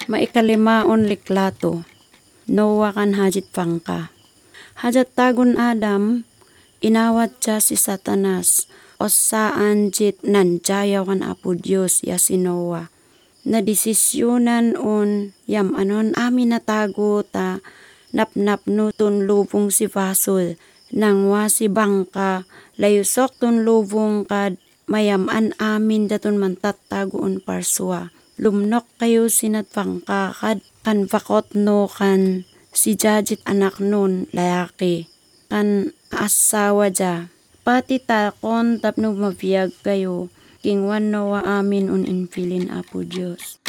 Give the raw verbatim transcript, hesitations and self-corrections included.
Maikalimaon liklato, Noah kan hajit pangka. Hajat tagun Adam, inawat siya si Satanas, o saan jit nanjaya kan Apo Diyos ya si Noah. Na desisyonan on yam anon amin natago ta napnap no tun lubong si Basol. Nang wa si bangka layusok tun lubong kad mayam an amin datun mantattagoon parsua. Lumnok kayo sinat bangka kad kan bakot no kan si jajit anak nun layaki. Kan asawa ja. Pati takon tapno mabiyag kayo. King wan no wa amin un infilin Apo Diyos.